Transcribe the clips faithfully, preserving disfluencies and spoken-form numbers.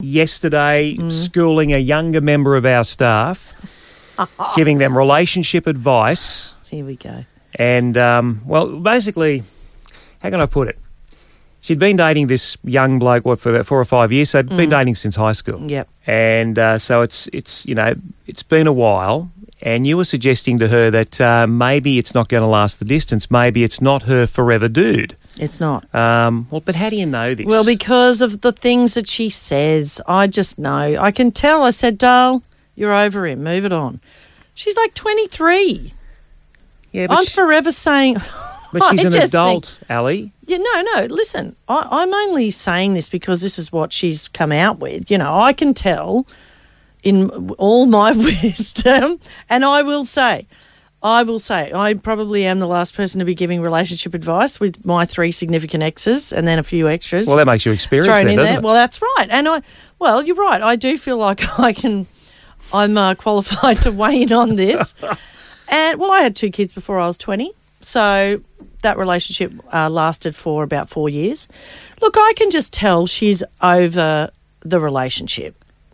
yesterday mm. schooling a younger member of our staff, giving them relationship advice. Here we go. And, um, well, basically, how can I put it? She'd been dating this young bloke what, for about four or five years, so they'd mm. been dating since high school. Yep. And uh, so it's, it's, you know, it's been a while, and you were suggesting to her that uh, maybe it's not going to last the distance. Maybe it's not her forever dude. It's not. Um, well, but how do you know this? Well, because of the things that she says. I just know. I can tell. I said, Dale, you're over him. Move it on. She's like twenty-three. Yeah, but I'm she, forever saying... But she's I an adult, think, Ali. Yeah, no, no. Listen, I, I'm only saying this because this is what she's come out with. You know, I can tell in all my wisdom, and I will say, I will say, I probably am the last person to be giving relationship advice with my three significant exes and then a few extras. Well, that makes you experienced thrown then, in doesn't there. it? Well, that's right. And I, well, you're right. I do feel like I can, I'm uh, qualified to weigh in on this. And well, I had two kids before I was twenty. So that relationship uh, lasted for about four years. Look, I can just tell she's over the relationship.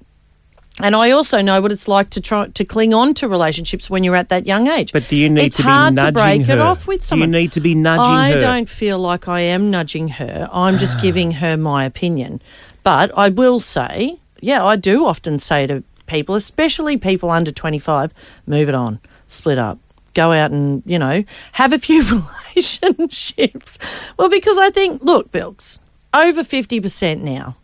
And I also know what it's like to try to cling on to relationships when you're at that young age. But do you need it's to be hard nudging to break her? it off with someone. Do you need to be nudging I her? I don't feel like I am nudging her. I'm just giving her my opinion. But I will say, yeah, I do often say to people, especially people under twenty-five, move it on, split up. Go out and, you know, have a few relationships. Well, because I think, look, Bilks, over fifty percent now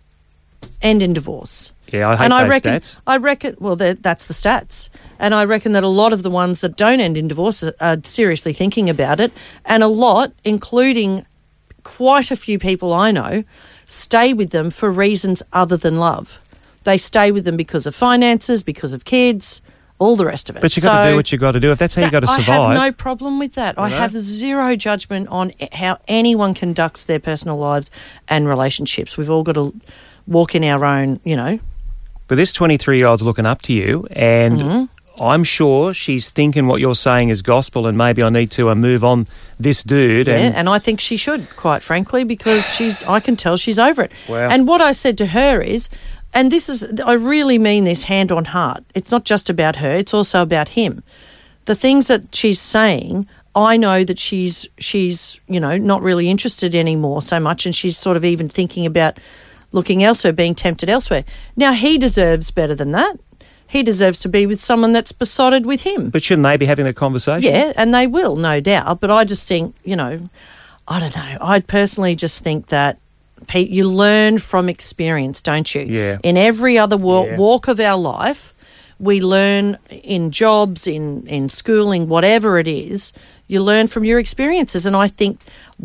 end in divorce. Yeah, I hate and those I reckon, stats. I reckon, well, that's the stats. And I reckon that a lot of the ones that don't end in divorce are, are seriously thinking about it. And a lot, including quite a few people I know, stay with them for reasons other than love. They stay with them because of finances, because of kids, all the rest of it. But you've got so to do what you've got to do. If that's how you've got to survive. I have no problem with that. You I know? have zero judgment on how anyone conducts their personal lives and relationships. We've all got to walk in our own, you know. But this twenty-three-year-old's looking up to you, and mm-hmm. I'm sure she's thinking what you're saying is gospel, and maybe I need to uh, move on this dude. Yeah, and, and I think she should, quite frankly, because she's. I can tell she's over it. Wow. And what I said to her is... And this is, I really mean this hand on heart. It's not just about her, it's also about him. The things that she's saying, I know that she's, she's, you know, not really interested anymore so much, and she's sort of even thinking about looking elsewhere, being tempted elsewhere. Now, he deserves better than that. He deserves to be with someone that's besotted with him. But shouldn't they be having that conversation? Yeah, and they will, no doubt. But I just think, you know, I don't know. I personally just think that Pete, you learn from experience, don't you? Yeah. In every other wa- yeah. walk of our life, we learn in jobs, in, in schooling, whatever it is, you learn from your experiences. And I think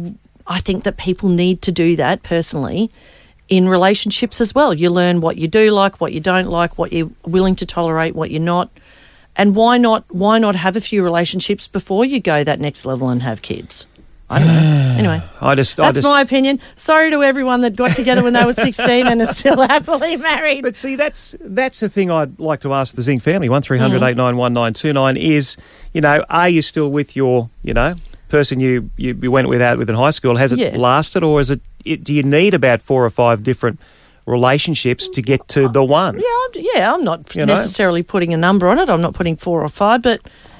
I think that people need to do that personally in relationships as well. You learn what you do like, what you don't like, what you're willing to tolerate, what you're not. And why not why not have a few relationships before you go that next level and have kids? I don't know. Anyway, I just, that's I just, my opinion. Sorry to everyone that got together when they were sixteen and are still happily married. But see, that's that's the thing I'd like to ask the Zing family. One three hundred eight nine one nine two nine is, you know, are you still with your, you know, person you, you, you went without with in high school? Has it Yeah. lasted, or is it, it? Do you need about four or five different relationships to get to the one? Yeah, I'm, yeah. I'm not You know? necessarily putting a number on it. I'm not putting four or five, but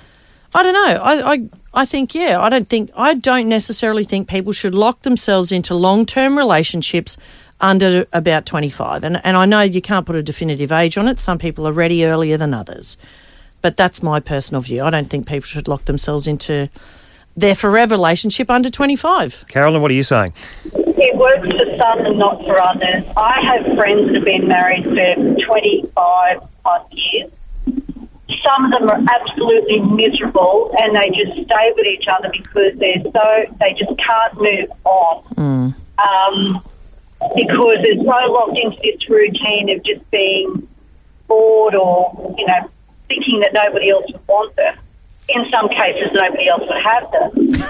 I don't know. I, I I think yeah. I don't think I don't necessarily think people should lock themselves into long-term relationships under about twenty-five. And and I know you can't put a definitive age on it. Some people are ready earlier than others, but that's my personal view. I don't think people should lock themselves into their forever relationship under twenty-five. Carolyn, what are you saying? It works for some and not for others. I have friends that have been married for twenty-five plus years. Some of them are absolutely miserable, and they just stay with each other because they're so they just can't move on. Mm. Um, because they're so locked into this routine of just being bored, or you know, thinking that nobody else would want them. In some cases, nobody else would have them.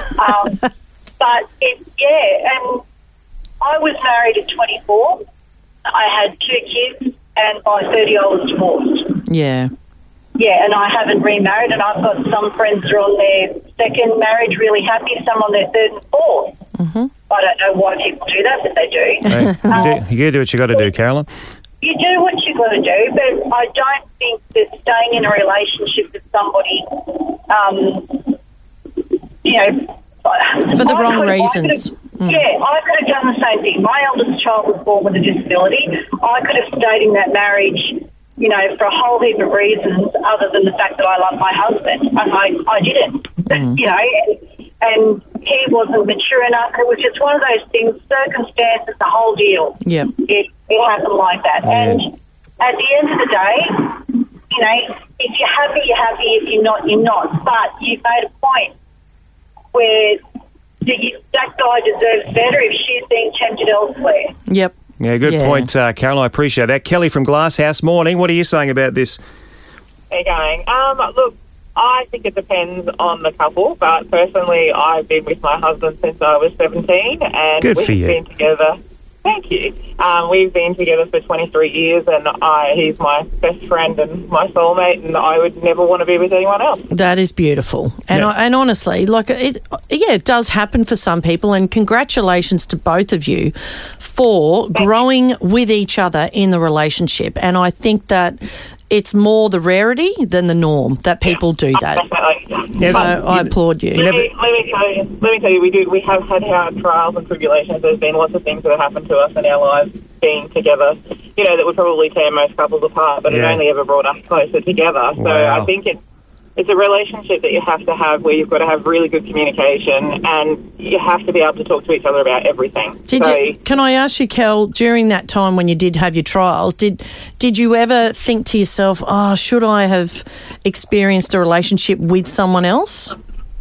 Um, but it, yeah, and I was married at twenty-four. I had two kids, and by thirty, I was divorced. Yeah. Yeah, and I haven't remarried, and I've got some friends that are on their second marriage really happy, some on their third and fourth. Mm-hmm. I don't know why people do that, but they do. Hey, um, you, do, you do what you got to do, Carolyn. you do what you got to do, but I don't think that staying in a relationship with somebody, um, you know, for the I wrong could- I reasons. could've- Yeah, I could have done the same thing. My eldest child was born with a disability. I could have stayed in that marriage, you know, for a whole heap of reasons other than the fact that I love my husband. And I, I didn't, you know, and, and he wasn't mature enough. It was just one of those things, circumstances, the whole deal. Yep. It, it happened like that. Yeah. And at the end of the day, you know, if you're happy, you're happy. If you're not, you're not. But you've made a point where that you, that guy deserves better if she's being tempted elsewhere. Yep. Yeah, good Yeah. point, uh, Carol. I appreciate that. Kelly from Glasshouse, morning. What are you saying about this? How you going? Um, look, I think it depends on the couple, but personally, I've been with my husband since I was seventeen, and Good we've for you. been together. Thank you. Um, we've been together for twenty-three years, and I, he's my best friend and my soulmate, and I would never want to be with anyone else. That is beautiful, and Yeah. I, and honestly, like it, yeah, it does happen for some people. And congratulations to both of you for growing with each other in the relationship. And I think that it's more the rarity than the norm that people do that. Definitely. Yeah, So but I you- applaud you. Let me, let me tell you. Let me tell you. We do. We have had our trials and tribulations. There's been lots of things that have happened to us in our lives being together. You know, that would probably tear most couples apart, but Yeah. it only ever brought us closer together. So Wow. I think it's it's a relationship that you have to have where you've got to have really good communication, and you have to be able to talk to each other about everything. Did so, you? Can I ask you, Kel? During that time when you did have your trials, did did you ever think to yourself, "Oh, should I have experienced a relationship with someone else?"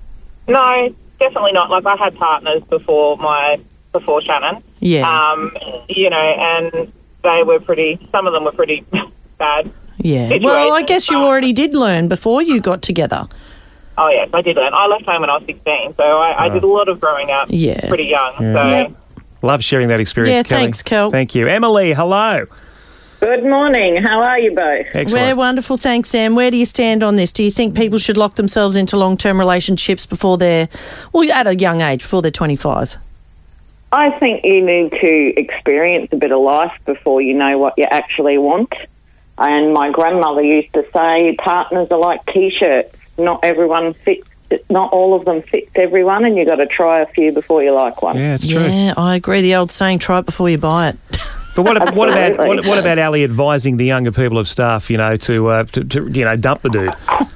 No, definitely not. Like, I had partners before my before Shannon. Yeah. Um, you know, and they were pretty. Some of them were pretty bad. Yeah. situations, Well, I guess you but- already did learn before you got together. Oh, yes, I did learn. I left home when I was sixteen, so I, I did a lot of growing up Yeah. pretty young. Yeah. So Yep. Love sharing that experience, Yeah, Kelly. thanks, Kel. Thank you. Emily, hello. Good morning. How are you both? Excellent. We're wonderful, thanks, Sam. Where do you stand on this? Do you think people should lock themselves into long-term relationships before they're, well, at a young age, before they're twenty-five? I think you need to experience a bit of life before you know what you actually want. And my grandmother used to say partners are like T-shirts. Not everyone fits, not all of them fits everyone, and you've got to try a few before you like one. Yeah, it's true. Yeah, I agree. The old saying, try it before you buy it. But what, ab- what about Absolutely. what, what about Ali advising the younger people of staff, you know, to, uh, to, to you know dump the dude?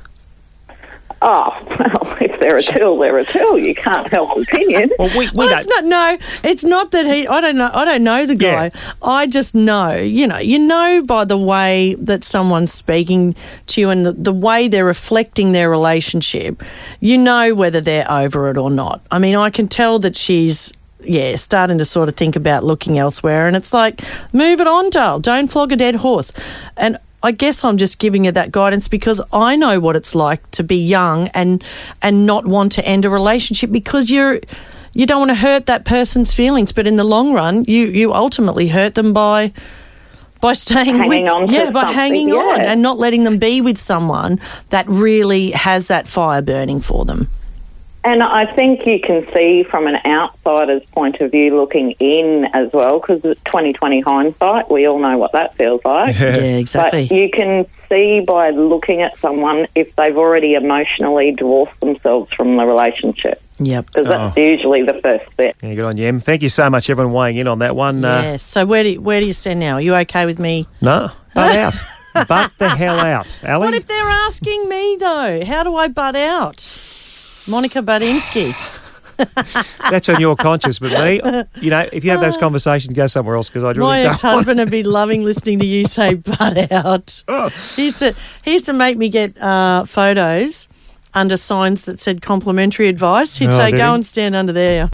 Oh, well, if they're a tool, they're a tool. You can't help opinion. Well, we, we Well, don't. it's not. No, it's not that he. I don't know. I don't know the guy. Yeah. I just know. You know. You know by the way that someone's speaking to you and the, the way they're reflecting their relationship. You know whether they're over it or not. I mean, I can tell that she's. Yeah, starting to sort of think about looking elsewhere, and it's like, move it on, Dale. Don't flog a dead horse. And I guess I'm just giving you that guidance because I know what it's like to be young and and not want to end a relationship because you're you don't want to hurt that person's feelings, but in the long run, you you ultimately hurt them by by staying Hanging with, on to yeah, by something, hanging on yeah. and not letting them be with someone that really has that fire burning for them. And I think you can see from an outsider's point of view looking in as well, because it's twenty twenty hindsight. We all know what that feels like. Yeah, exactly. But you can see by looking at someone if they've already emotionally divorced themselves from the relationship, Yep. because that's usually the first step. Yeah, good on you, Em. Thank you so much, everyone weighing in on that one. Uh, Yes. So where do where do you stand now? Are you okay with me? No, butt out. Butt the hell out, Ali. What if they're asking me though? How do I butt out? Monica Budinsky. That's on your conscience, but me, you know, if you have those conversations, go somewhere else because I really My don't. ex-husband would be loving listening to you say butt out. He used to he used to make me get uh, photos under signs that said complimentary advice. He'd Oh, say, did go he? and stand under there.